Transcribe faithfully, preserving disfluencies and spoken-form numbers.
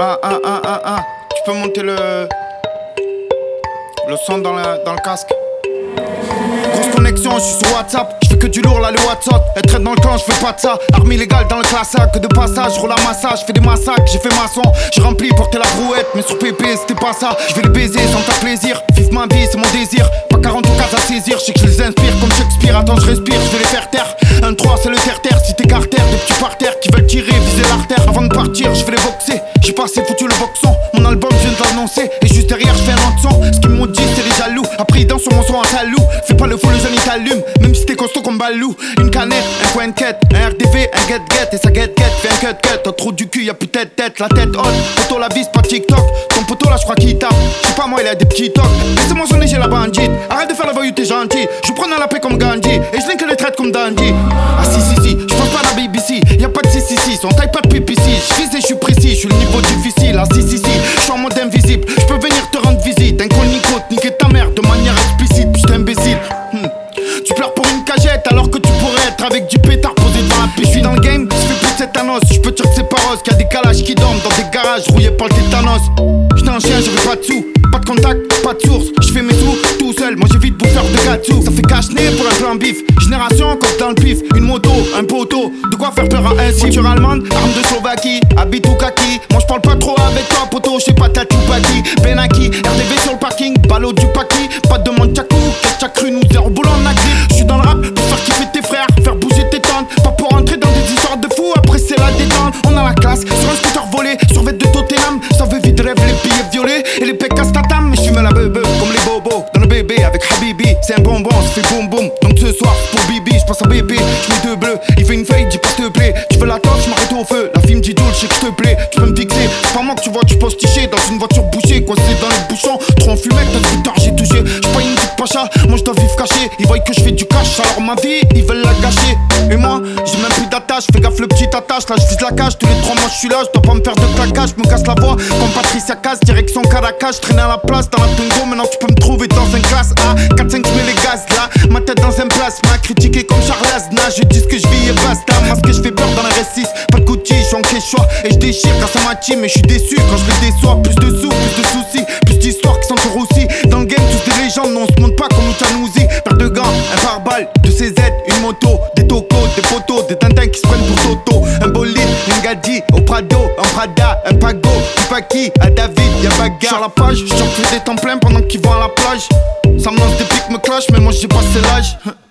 Ah, ah, ah, ah, ah. Tu peux monter le. Le son dans, la, dans le casque. Grosse connexion, je suis sur WhatsApp. Je fais que du lourd, là, le WhatsApp. Elle traîne dans le camp, je fais pas de ça. Arme illégale dans le classac, que de passage. Roule à massage, fais des massacres. J'ai fait maçon, j'ai rempli, porté la brouette. Mais sur P P, c'était pas ça. Je vais les baiser sans me faire plaisir. Vive ma vie, c'est mon désir. Pas quarante ou quatre à saisir. Je sais que je les inspire comme Shakespeare. Attends, je respire, je vais les faire taire. Un trois, c'est le terre-terre. Si t'es carter, des petits par terre qui veulent tirer, viser l'artère. Avant de partir, je vais les boxer. J'ai pas assez foutu le boxon. Mon album, je viens de l'annoncer. Et juste derrière, je fais un autre son. Ce qu'ils m'ont dit, c'est les jaloux. Après, ils dansent sur mon son en salou. Fais pas le fou, le jeune il t'allume. Même si t'es costaud comme Balou. Une canette, un coin de quête, un R D V, un get-get. Et ça get-get, fais un cut-cut. T'as trop du cul, y'a plus tête-tête. La tête haute, poteau la vis, pas TikTok. Ton poteau là, je crois qu'il tape. J'sais pas moi, il a des petits tocs. Laissez-moi sonner, j'ai la bandite. Arrête de faire la voyou, t'es gentil. Je prends dans la paix comme Gandhi. Et je que les traite comme Dandy. Ah si si si, je pense pas à la B B C. Y'a pas de si si si, on taille pas de P P C. J'vise et j'suis précis, j'suis le niveau difficile. Ah si si si, j'suis en mode invisible. J'peux venir te rendre visite. Incognito, niquer ta mère de manière explicite. J'suis imbécile. Hmm. Tu pleures pour une cagette alors que tu pourrais être avec du pétard posé devant la piste. J'suis dans le game, j'fais plus de tétanos. J'peux dire que c'est pas rose, qu'il y a des calages qui dorment dans des garages rouillés par le tétanos. J'étais un chien, j'avais pas de sous, pas de contact, pas de source. J'fais mes sous tout seul, moi j'évite bouffeur de gâteau. Ça fait cache-nez pour un plan bif. Génération comme dans le pif, une moto, un poteau. De quoi faire peur à un voiture allemande, arme de Slovaquie, habite ou kaki. Moi j'parle pas trop avec toi poteau, j'sais pas ta Tchoupaki. Benaki, R D V sur le parking, ballot du paki. Pas de demande tchakou, qu'est-ce que t'as cru, nous zéro boulot en agri. J'suis dans le rap pour faire kiffer tes frères, faire bouger tes tantes. Pas pour entrer dans des histoires de fous, après c'est la détente. On a la classe, sur un scooter volé, sur vêt de Tottenham. Ça veut vite rêve les billets violets et les pecs à statam. Mais j'fume la bebe comme les bobos dans le bébé avec Habibi. C'est un bonbon, ça fait boum boum. Donc ce soir pour Bibi, j'passe à bébé, j'mets deux bleus. Il fait une feuille, dis pas s'il te plaît. Tu veux la torche, j'm'arrête au feu. La fille me dit Joule, j'sais que j'te plais. Tu peux me fixer, c'est pas moi que tu vois, tu poses tiché dans une voiture bouchée, coincé dans les bouchons. Trop en fumette, t'as du tard, j'ai touché. J'suis pas une petite pacha, moi j'dois vivre caché. Ils voient que j'fais du cash, alors ma vie, ils veulent la gâcher. Et moi, j'ai même plus d'attache, fais gaffe le petit attache. Là j'vise la cage, tous les trois mois j'suis là. J'dois pas me faire de claquage, j'me casse la voix comme Patricia Cass, direction Caracas. J'traîne à la place dans la Tungo, maintenant tu peux me trouver dans un classe A. quatre cinq j'mets les gaz là, ma tête dans un plasma. Critiqué comme Charles Aznavour, je dis ce que j'vis et basta. Moi ce que j'fais peur dans la R six, pas de Gucci, j'suis en quechua. Et j'déchire grâce à ma team, mais j'suis déçu quand j'les déçois. Plus de sous, plus de soucis, plus d'histoires qui sont aussi. Dans le game, tous des légendes, non on se monte pas comme Uchanuzi. Paire de gants, un pare-balles, deux C Z, une moto, des tocos, des poteaux, des tintins qui se prennent pour Toto. Un bolide, une Gadi, au Prado, un Prada, un Pago, du Paki, à David, y'a bagarre. Sur la page, j'en fais des temps pleins pendant qu'ils vont à la plage. Ça me lance des pics, me clash, mais moi j'ai passé l'âge.